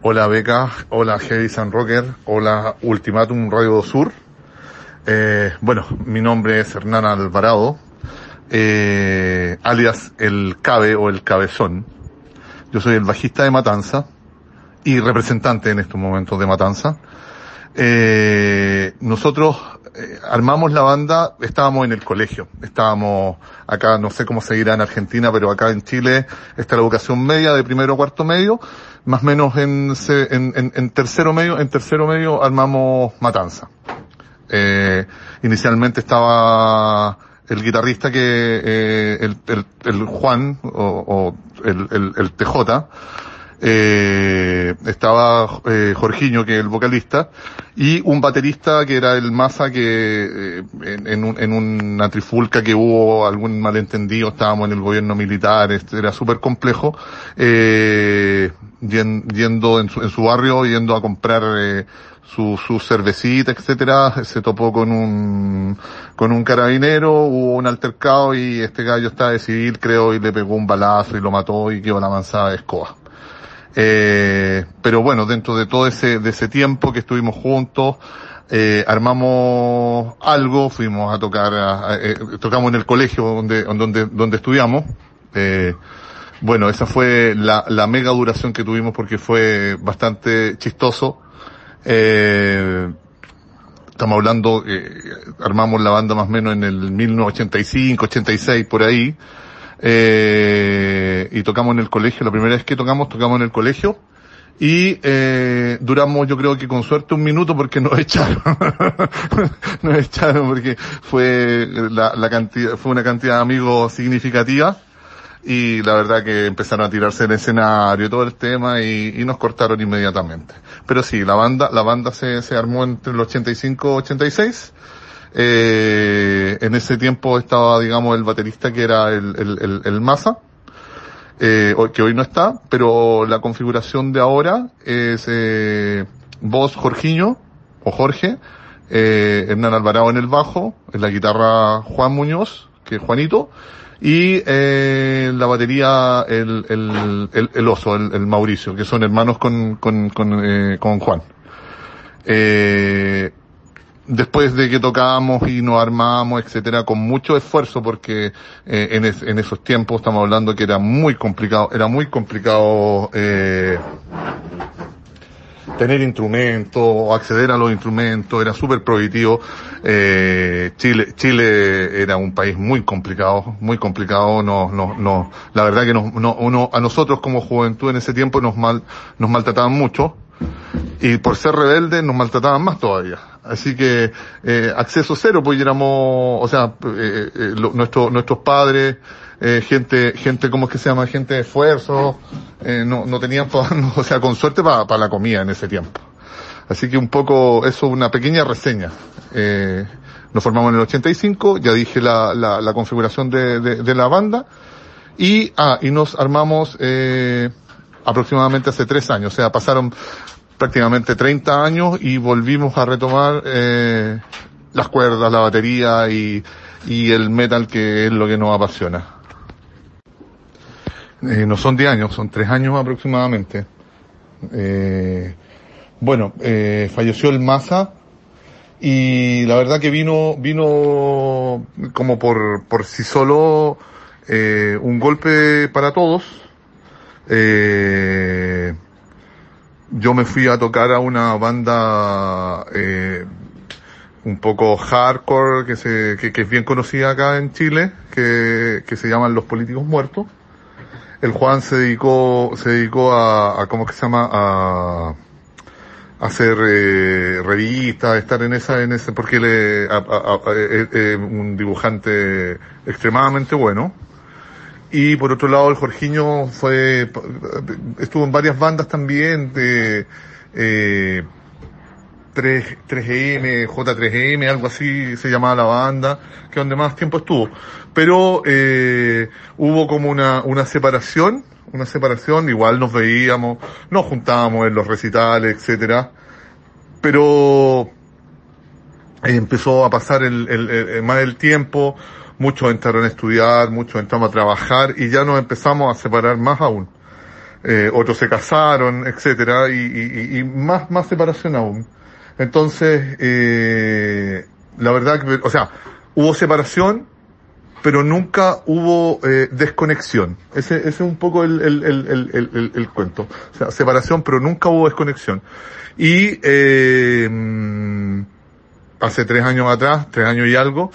Hola Beca, hola Heavy San Rocker, hola Ultimatum Radio Sur. Bueno, mi nombre es Hernán Alvarado, alias el Cabe o el Cabezón. Yo soy el bajista de Matanza y representante en estos momentos de Matanza. Nosotros armamos la banda, estábamos en el colegio, estábamos acá, no sé cómo se dirá en Argentina, pero acá en Chile está la educación media de primero a cuarto medio, más o menos en tercero medio armamos Matanza. Inicialmente estaba el guitarrista el Juan o el TJ, estaba Jorginho, que es el vocalista, y un baterista que era el Massa, que en una trifulca que hubo algún malentendido, estábamos en el gobierno militar, era súper complejo, yendo en su barrio, yendo a comprar su cervecita, etcétera, se topó con un carabinero, hubo un altercado y este gallo estaba de civil, creo, y le pegó un balazo y lo mató y quedó la manzana de escoba. Pero bueno, dentro de todo ese tiempo que estuvimos juntos, armamos algo, fuimos a tocar, tocamos en el colegio donde estudiamos. Bueno, esa fue la mega duración que tuvimos porque fue bastante chistoso. Estamos hablando, armamos la banda más o menos en el 1985, 86, por ahí. Y tocamos en el colegio, la primera vez que tocamos en el colegio, y duramos, yo creo que con suerte, un minuto porque nos echaron. Nos echaron porque fue fue una cantidad de amigos significativa, y la verdad que empezaron a tirarse el escenario y todo el tema, y nos cortaron inmediatamente. Pero sí, la banda se armó entre el 85 y 86. En ese tiempo estaba, digamos, el baterista que era el Massa, que hoy no está, pero la configuración de ahora es, voz Jorginho, o Jorge, Hernán Alvarado en el bajo, en la guitarra Juan Muñoz, que es Juanito, y la batería el Oso, el Mauricio, que son hermanos con Juan. Después de que tocábamos y nos armábamos, etcétera, con mucho esfuerzo, porque en esos tiempos estamos hablando que era muy complicado tener instrumentos, acceder a los instrumentos, era súper prohibitivo. Chile era un país muy complicado, la verdad que a nosotros como juventud en ese tiempo nos maltrataban mucho, y por ser rebeldes nos maltrataban más todavía. Así que, acceso cero, pues éramos, o sea, nuestros padres, gente, ¿cómo es que se llama? Gente de esfuerzo, no tenían, o sea, con suerte para la comida en ese tiempo. Así que un poco, eso, una pequeña reseña. Nos formamos en el 85, ya dije la configuración de la banda, y nos armamos, aproximadamente hace 3 años, o sea, pasaron prácticamente 30 años y volvimos a retomar las cuerdas, la batería y el metal, que es lo que nos apasiona. No son 10 años, son 3 años aproximadamente. Bueno, falleció el Massa, y la verdad que vino como por sí solo, un golpe para todos. Yo me fui a tocar a una banda un poco hardcore que es bien conocida acá en Chile, que se llaman Los Políticos Muertos. El Juan se dedicó a ¿cómo que se llama? A hacer revistas, estar en ese, porque él es un dibujante extremadamente bueno. Y por otro lado, el Jorginho estuvo en varias bandas también, de 3M, J3M, algo así se llamaba la banda, que donde más tiempo estuvo. Pero hubo como una separación, igual nos veíamos, nos juntábamos en los recitales, etcétera. Pero empezó a pasar más el tiempo. Muchos entraron a estudiar, muchos entramos a trabajar, y ya nos empezamos a separar más aún. otros se casaron, etcétera, y más separación aún. Entonces, la verdad que, o sea, hubo separación, pero nunca hubo desconexión. Ese es un poco el cuento. O sea, separación, pero nunca hubo desconexión. Y hace 3 años atrás, 3 años y algo,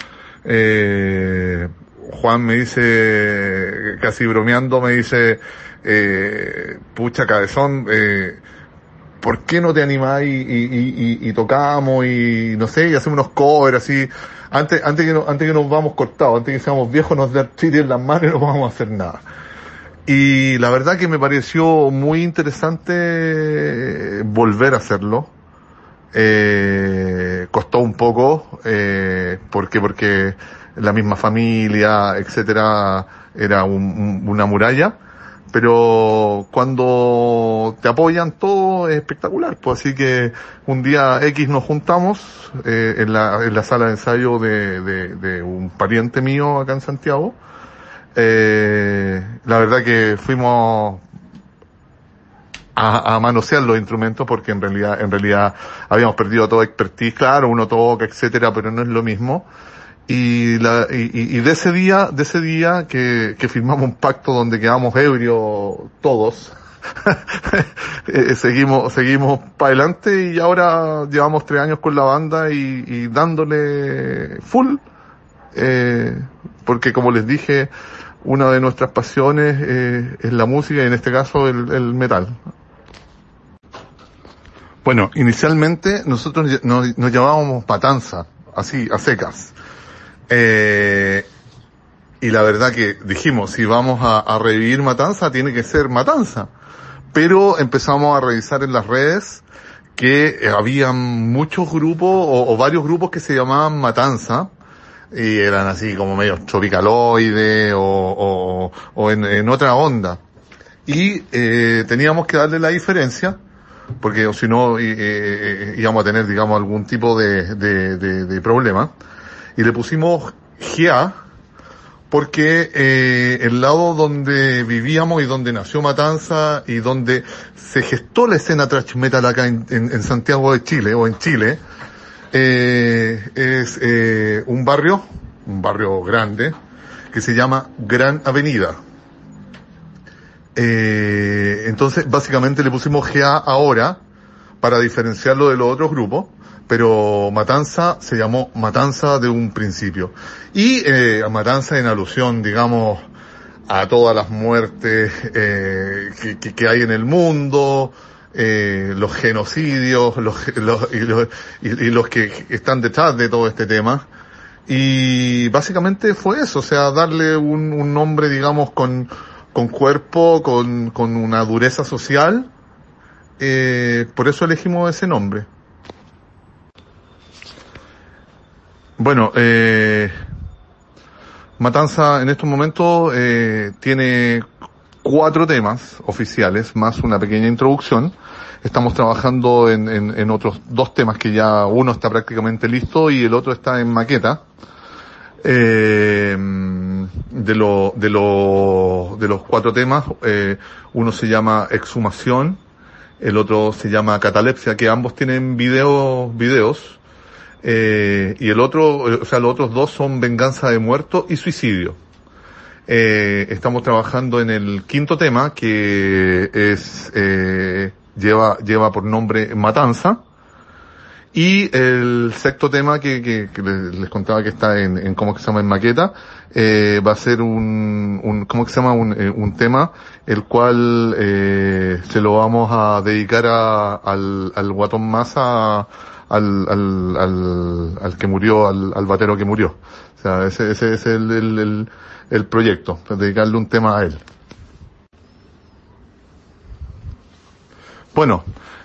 Juan me dice, casi bromeando, me dice, pucha cabezón, ¿por qué no te animás y tocamos y no sé, y hacemos unos covers así? Antes que nos vamos cortados, antes que seamos viejos, nos da chile en las manos y no vamos a hacer nada. Y la verdad que me pareció muy interesante volver a hacerlo. Costó un poco, porque la misma familia, etcétera, era una muralla, pero cuando te apoyan todo es espectacular, pues así que un día X nos juntamos, en la sala de ensayo de un pariente mío acá en Santiago. La verdad que fuimos a manosear los instrumentos porque en realidad habíamos perdido toda expertise. Claro, uno toca, etcétera, pero no es lo mismo. Y de ese día que firmamos un pacto donde quedamos ebrios todos, seguimos para adelante y ahora llevamos 3 años con la banda y dándole full, porque como les dije, una de nuestras pasiones es la música y en este caso el metal. Bueno, inicialmente nosotros nos llamábamos Matanza, así, a secas. Y la verdad que dijimos, si vamos a revivir Matanza, tiene que ser Matanza. Pero empezamos a revisar en las redes que había muchos grupos o varios grupos que se llamaban Matanza y eran así como medio tropicaloide o en otra onda. Y teníamos que darle la diferencia porque o si no íbamos a tener, digamos, algún tipo de problema. Y le pusimos GA porque el lado donde vivíamos y donde nació Matanza y donde se gestó la escena thrash metal acá en Santiago de Chile o en Chile, es un barrio grande que se llama Gran Avenida. Entonces básicamente le pusimos GA ahora para diferenciarlo de los otros grupos, pero Matanza se llamó Matanza de un principio. Y Matanza en alusión, digamos, a todas las muertes que hay en el mundo, los genocidios, los que están detrás de todo este tema. Y básicamente fue eso, o sea, darle un nombre, digamos, con cuerpo, con una dureza social. Por eso elegimos ese nombre. Bueno, Matanza en estos momentos tiene 4 temas oficiales, más una pequeña introducción. Estamos trabajando en otros 2 temas que ya uno está prácticamente listo y el otro está en maqueta. De los 4 temas, uno se llama Exhumación, el otro se llama Catalepsia, que ambos tienen videos, y el otro, o sea, los otros 2 son Venganza de Muerto y Suicidio. Estamos trabajando en el 5.º tema, que es, lleva por nombre Matanza. Y el 6.º tema que les contaba que está en ¿cómo que se llama? En maqueta, va a ser ¿cómo que se llama? Un tema, el cual, se lo vamos a dedicar al Guatón Massa, al que murió, al batero que murió. O sea, ese es el proyecto, dedicarle un tema a él. Bueno,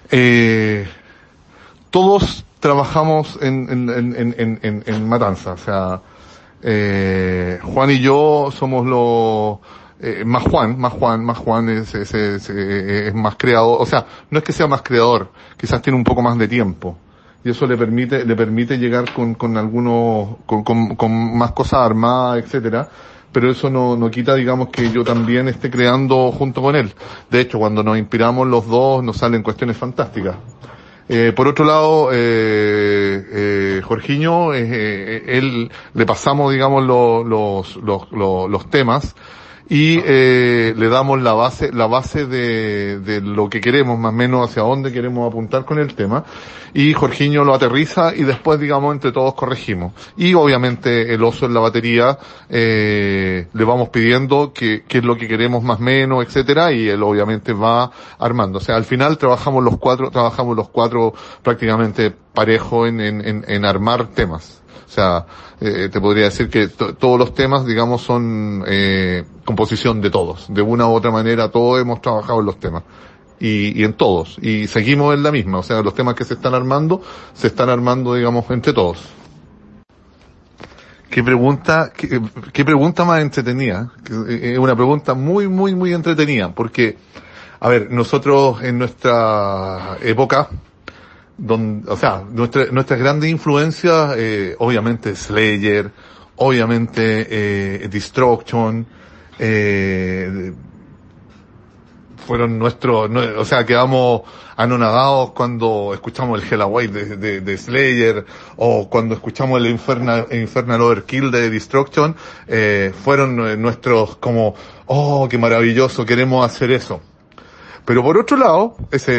todos trabajamos en Matanza, o sea, Juan y yo somos los, más Juan es más creador, o sea, no es que sea más creador, quizás tiene un poco más de tiempo, y eso le permite llegar con algunos, con más cosas armadas, etcétera, pero eso no quita, digamos, que yo también esté creando junto con él. De hecho, cuando nos inspiramos los dos, nos salen cuestiones fantásticas. Por otro lado, Jorginho, él le pasamos, digamos, los temas y le damos la base de lo que queremos, más o menos hacia dónde queremos apuntar con el tema, y Jorginho lo aterriza y después, digamos, entre todos corregimos. Y obviamente el oso en la batería, le vamos pidiendo qué es lo que queremos más o menos, etcétera, y él obviamente va armando. O sea, al final trabajamos los cuatro prácticamente parejo en armar temas. O sea, te podría decir que todos los temas, digamos, son composición de todos. De una u otra manera, todos hemos trabajado en los temas. Y en todos. Y seguimos en la misma. O sea, los temas que se están armando, digamos, entre todos. Qué pregunta más entretenida. Es una pregunta muy, muy, muy entretenida. Porque, a ver, nosotros en nuestra época, nuestras grandes influencias, obviamente Slayer, obviamente Destruction, fueron quedamos anonadados cuando escuchamos el Hell Away de Slayer, o cuando escuchamos el Infernal Overkill de Destruction, fueron nuestros como, oh, qué maravilloso, queremos hacer eso. Pero por otro lado,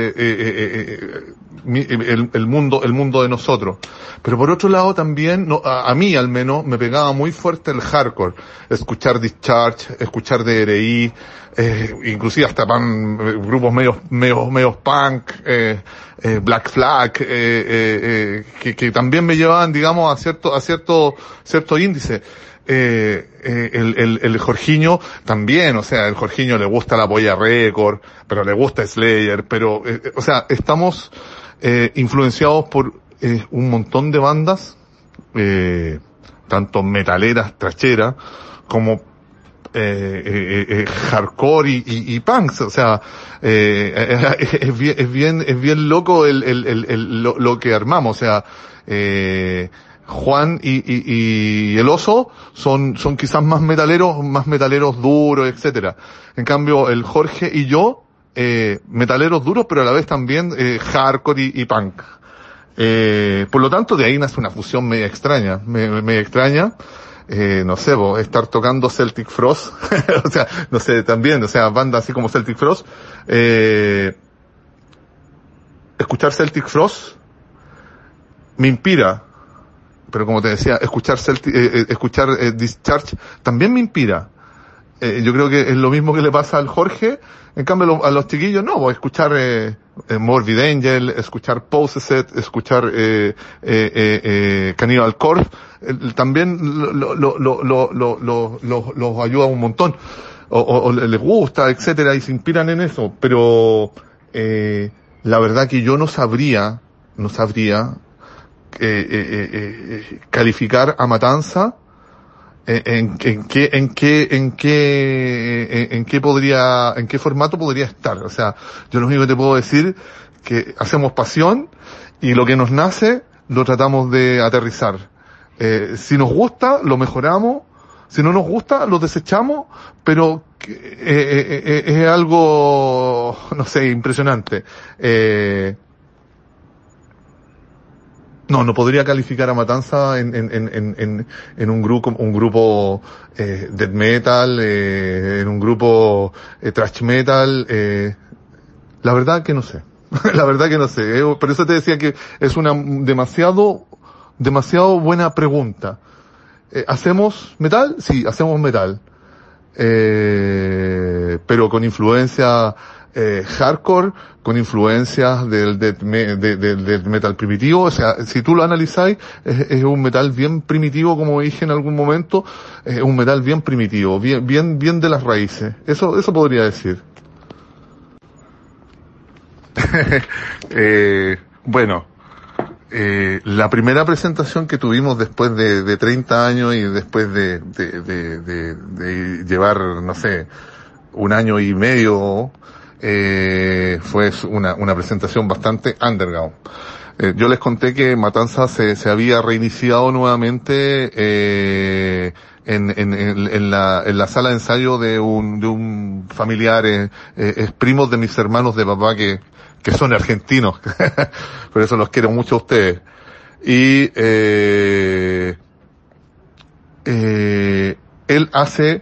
el mundo de nosotros. Pero por otro lado también, a mí al menos, me pegaba muy fuerte el hardcore. Escuchar Discharge, escuchar DRI, inclusive hasta grupos medios punk, Black Flag, que también me llevaban, digamos, a cierto índice. El Jorginho también, o sea, el Jorginho le gusta la Polla Record, pero le gusta Slayer, pero, o sea, estamos influenciados por un montón de bandas, tanto metaleras, tracheras, como hardcore y punks, o sea, es bien loco lo que armamos, o sea, Juan y el oso son quizás más metaleros duros, etcétera. En cambio, el Jorge y yo, metaleros duros, pero a la vez también hardcore y punk. Por lo tanto, de ahí nace una fusión media extraña, no sé, estar tocando Celtic Frost, o sea, no sé, también, o sea, bandas así como Celtic Frost, escuchar Celtic Frost me inspira. Pero como te decía, escuchar Discharge también me inspira. Yo creo que es lo mismo que le pasa al Jorge. En cambio, a los chiquillos no, escuchar Morbid Angel, escuchar Possessed, escuchar Cannibal Corpse, también los ayuda un montón. O les gusta, etcétera, y se inspiran en eso. Pero la verdad que yo no sabría calificar a Matanza en qué formato podría estar. O sea, yo lo único que te puedo decir que hacemos pasión y lo que nos nace lo tratamos de aterrizar. Si nos gusta, lo mejoramos. Si no nos gusta, lo desechamos, pero es algo, no sé, impresionante. No podría calificar a Matanza en un grupo death metal, en un grupo thrash metal, la verdad que no sé. La verdad que no sé. Por eso te decía que es una demasiado buena pregunta. ¿Hacemos metal? Sí, hacemos metal. Pero con influencia hardcore, con influencias del metal primitivo. O sea, si tú lo analizáis, es un metal bien primitivo, como dije en algún momento, es un metal bien primitivo, bien de las raíces. Eso podría decir. Bueno, la primera presentación que tuvimos después de 30 años y después de llevar, no sé, un año y medio, fue una presentación bastante underground. Yo les conté que Matanza se había reiniciado nuevamente en la sala de ensayo de un familiar, es primos de mis hermanos de papá que son argentinos. Por eso los quiero mucho a ustedes. Y, él hace,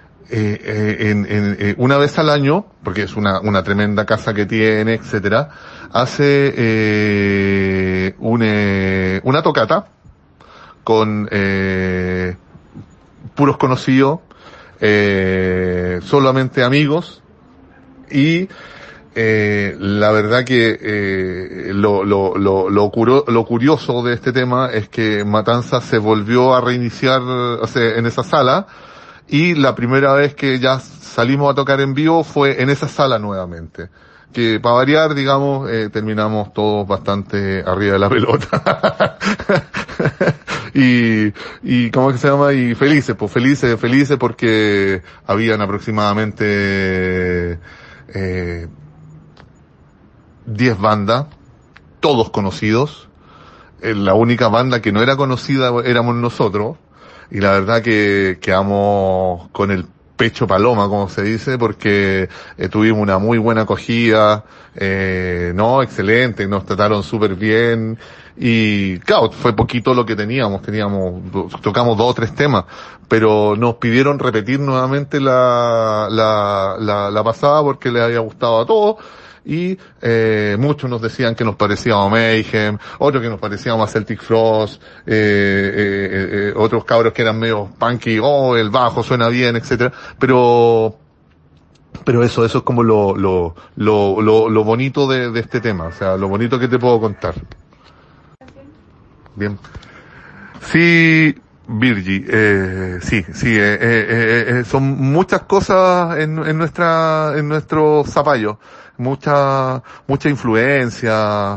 una vez al año, porque es una tremenda casa que tiene, etcétera, hace, una tocata con, puros conocidos, solamente amigos, y la verdad que lo curioso de este tema es que Matanzas se volvió a reiniciar, o sea, en esa sala, y la primera vez que ya salimos a tocar en vivo fue en esa sala nuevamente. Que para variar, digamos, terminamos todos bastante arriba de la pelota. y ¿cómo es que se llama? Y felices, pues felices porque habían aproximadamente 10 bandas, todos conocidos. La única banda que no era conocida éramos nosotros, y la verdad que quedamos con el pecho paloma, como se dice, porque tuvimos una muy buena acogida, no, excelente, nos trataron súper bien, y claro, fue poquito lo que tocamos 2 o 3 temas, pero nos pidieron repetir nuevamente la pasada porque les había gustado a todos. Y muchos nos decían que nos parecíamos a Mayhem, otros que nos parecíamos a Celtic Frost, otros cabros que eran medio punky, el bajo suena bien, etcétera, pero eso es como lo bonito de este tema, o sea, lo bonito que te puedo contar. Bien. Sí, Virgi, sí, son muchas cosas en nuestro zapallo, mucha influencia,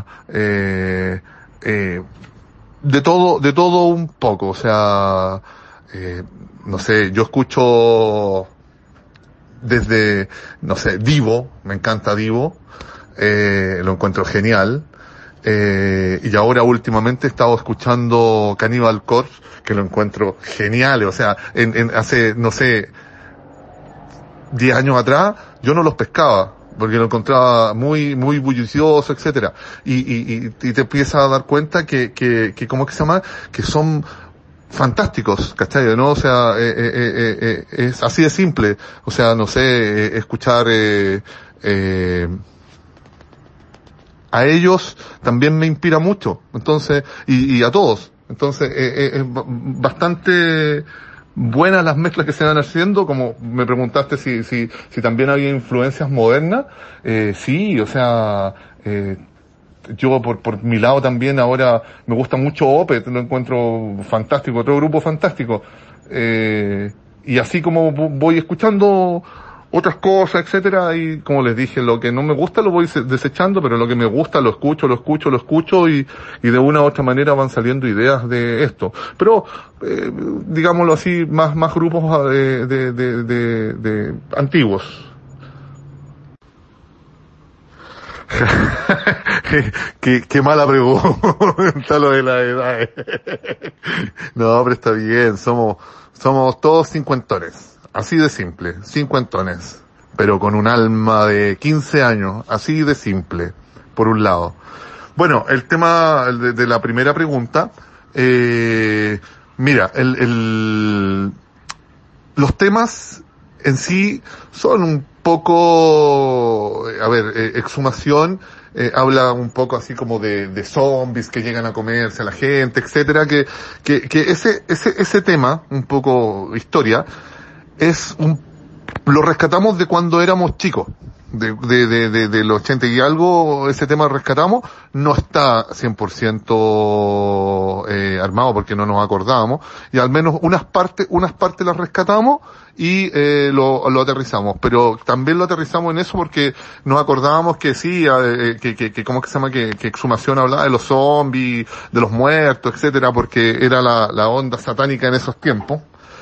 de todo un poco, o sea, no sé, yo escucho desde, no sé, Divo, me encanta Divo, lo encuentro genial. Y ahora últimamente he estado escuchando Cannibal Corpse, que lo encuentro genial, o sea, hace, no sé, 10 años atrás, yo no los pescaba, porque lo encontraba muy bullicioso, etcétera. Y te empiezas a dar cuenta que ¿cómo es que se llama? Que son fantásticos, ¿cachai? ¿No? O sea, es así de simple. O sea, no sé, escuchar, a ellos también me inspira mucho, entonces, y a todos. Entonces, es bastante buenas las mezclas que se van haciendo, como me preguntaste si también había influencias modernas, sí, o sea, yo por mi lado también ahora me gusta mucho Opeth, lo encuentro fantástico, otro grupo fantástico, y así como voy escuchando otras cosas, etcétera, y como les dije, lo que no me gusta lo voy desechando, pero lo que me gusta lo escucho, y de una u otra manera van saliendo ideas de esto. Pero, digámoslo así, más grupos de antiguos. qué mala pregunta lo de la edad. No, pero está bien, somos todos cincuentones. Así de simple, cincuentones, pero con un alma de 15 años, así de simple, por un lado. Bueno, el tema de la primera pregunta, mira, los temas en sí son un poco, exhumación, habla un poco así como de zombies que llegan a comerse a la gente, etcétera, que ese tema, un poco historia, lo rescatamos de cuando éramos chicos, de los 80 y algo, ese tema rescatamos, no está 100% armado porque no nos acordábamos, y al menos unas partes las rescatamos y lo aterrizamos, pero también lo aterrizamos en eso porque nos acordábamos que sí, que ¿cómo es que se llama? Que exhumación hablaba de los zombies, de los muertos, etcétera, porque era la onda satánica en esos tiempos.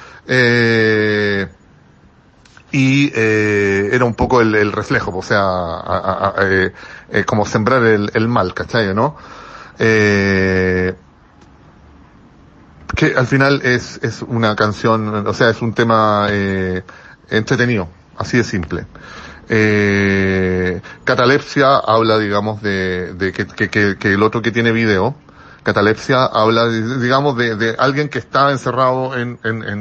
Era un poco el reflejo, o sea, como sembrar el mal, ¿cachai? ¿No? que al final es una canción, o sea, es un tema entretenido, así de simple. Catalepsia habla, digamos, de que el otro que tiene video, Catalepsia habla, digamos, de alguien que está encerrado en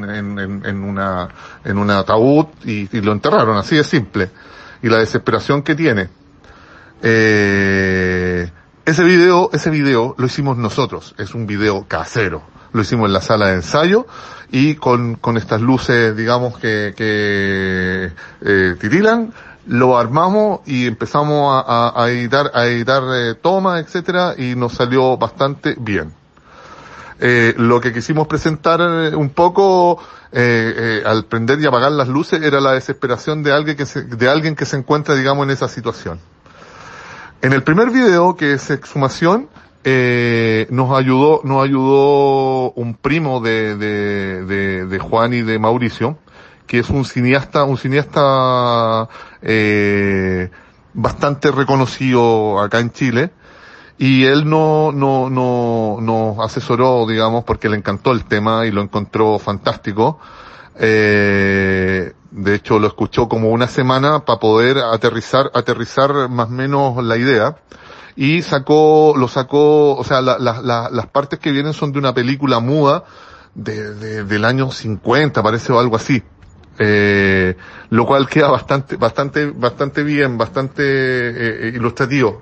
un ataúd y lo enterraron, así de simple. Y la desesperación que tiene. Ese video lo hicimos nosotros, es un video casero. Lo hicimos en la sala de ensayo y con estas luces, digamos, que titilan, lo armamos y empezamos a editar tomas, etcétera, y nos salió bastante bien. Lo que quisimos presentar un poco al prender y apagar las luces era la desesperación de alguien que se encuentra, digamos, en esa situación. En el primer video, que es Exhumación, nos ayudó un primo de Juan y de Mauricio, que es un cineasta bastante reconocido acá en Chile, y él nos asesoró, digamos, porque le encantó el tema y lo encontró fantástico. De hecho, lo escuchó como una semana para poder aterrizar más o menos la idea. Y lo sacó, o sea, las partes que vienen son de una película muda del año 50, parece, o algo así. Lo cual queda bastante bien, bastante ilustrativo.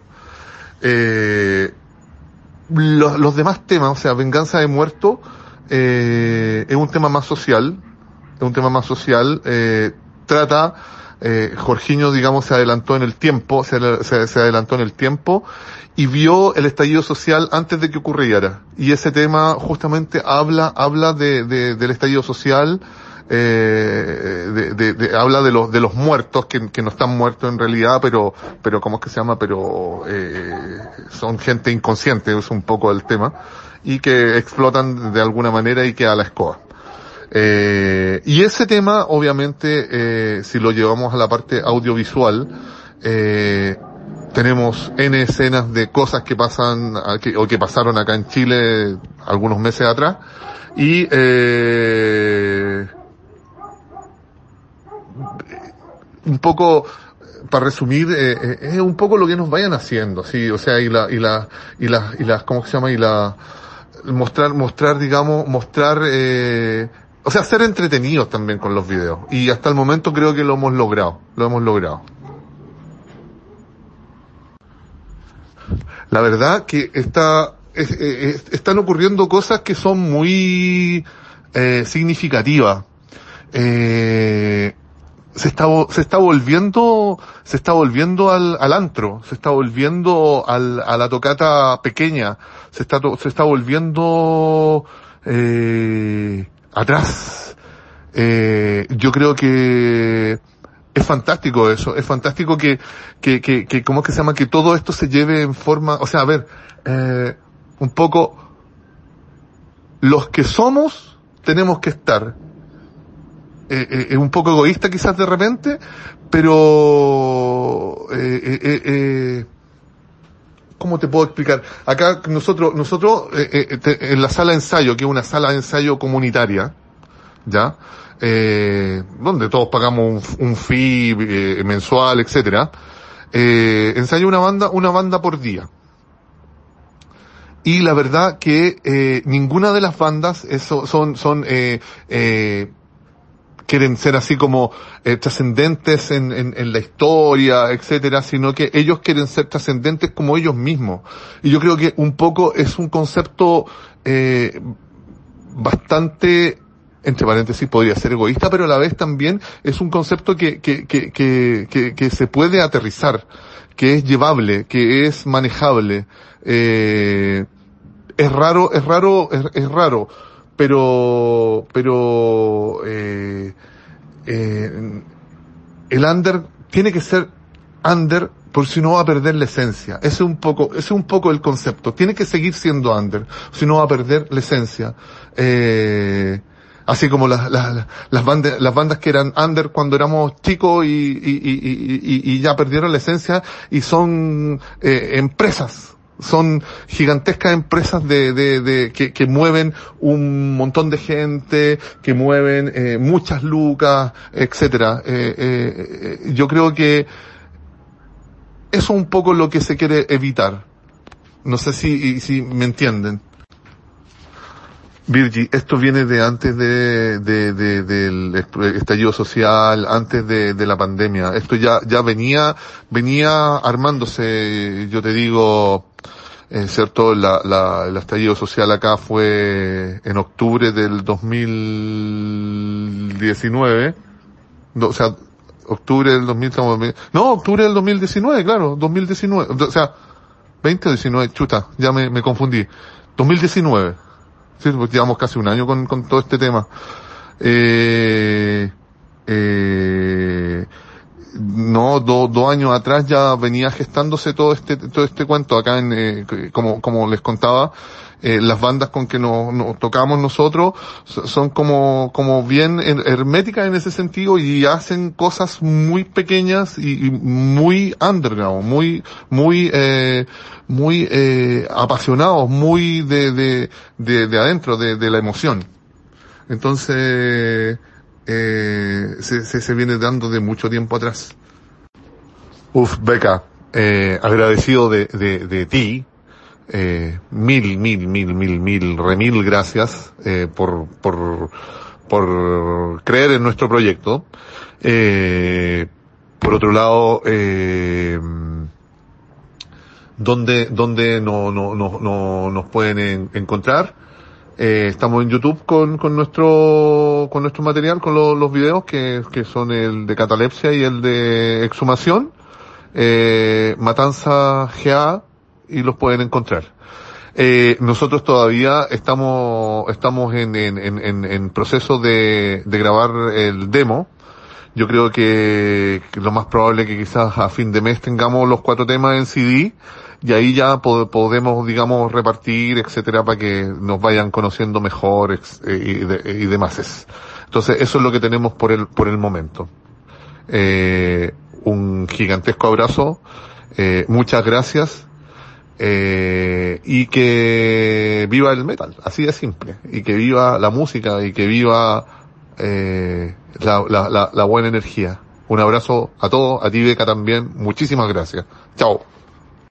Los demás temas, o sea, Venganza de Muerto, es un tema más social, trata, Jorginho, digamos, se adelantó en el tiempo y vio el estallido social antes de que ocurriera. Y ese tema justamente habla del estallido social, habla de los muertos, que no están muertos en realidad, pero ¿cómo es que se llama? Son gente inconsciente, es un poco el tema, y que explotan de alguna manera y queda la escoba. Y ese tema, obviamente, si lo llevamos a la parte audiovisual, tenemos N escenas de cosas que pasan, o que pasaron acá en Chile algunos meses atrás, y un poco, para resumir, es un poco lo que nos vayan haciendo, sí, o sea, ¿cómo se llama? Mostrar, digamos, o sea, ser entretenidos también con los videos. Y hasta el momento creo que lo hemos logrado. La verdad que están ocurriendo cosas que son muy significativas. Se está volviendo al antro, se está volviendo a la tocata pequeña, se está volviendo atrás. Yo creo que es fantástico eso, es fantástico que ¿cómo es que se llama? Que todo esto se lleve en forma, o sea, a ver, un poco, los que somos tenemos que estar, es un poco egoísta quizás de repente, pero ¿cómo te puedo explicar? Acá nosotros en la sala de ensayo, que es una sala de ensayo comunitaria, ¿ya? Donde todos pagamos un fee mensual, etcétera. Ensayo una banda por día. Y la verdad que ninguna de las bandas quieren ser así como trascendentes en la historia, etcétera, sino que ellos quieren ser trascendentes como ellos mismos. Y yo creo que un poco es un concepto bastante, entre paréntesis, podría ser egoísta, pero a la vez también es un concepto que se puede aterrizar, que es llevable, que es manejable. Es raro, pero el under tiene que ser under, por si no va a perder la esencia. Ese es un poco el concepto. Tiene que seguir siendo under, si no va a perder la esencia. Así como las bandas que eran under cuando éramos chicos y ya perdieron la esencia y son empresas Son gigantescas empresas que mueven un montón de gente, que mueven muchas lucas, etcétera. Yo creo que eso es un poco lo que se quiere evitar. No sé si me entienden. Virgi, esto viene de antes del estallido social, antes de la pandemia. Esto ya venía armándose, yo te digo, cierto, el estallido social acá fue en octubre del 2019, o sea, octubre del 2019, claro, 2019, o sea, 20 o 19, chuta, ya me confundí. 2019. Sí, pues llevamos casi un año con todo este tema. No, 2 años atrás ya venía gestándose todo este cuento acá como les contaba, las bandas con que nos tocamos nosotros son como bien herméticas en ese sentido y hacen cosas muy pequeñas y muy underground, muy apasionados, muy de adentro, de la emoción. Entonces, se viene dando de mucho tiempo atrás. Beca, agradecido de ti, mil gracias, por creer en nuestro proyecto. Por otro lado, ¿dónde nos pueden encontrar? Estamos en YouTube con nuestro material, con los videos que son el de catalepsia y el de exhumación, Matanza GA, y los pueden encontrar. Nosotros todavía estamos en proceso de grabar el demo. Yo creo que lo más probable es que quizás a fin de mes tengamos los 4 temas en CD, y ahí ya podemos, digamos, repartir, etcétera, para que nos vayan conociendo mejor, y demás. Entonces, eso es lo que tenemos por el momento. Un gigantesco abrazo, muchas gracias, y que viva el metal, así de simple, y que viva la música, y que viva la buena energía. Un abrazo a todos, a ti, Beca, también. Muchísimas gracias. Chao.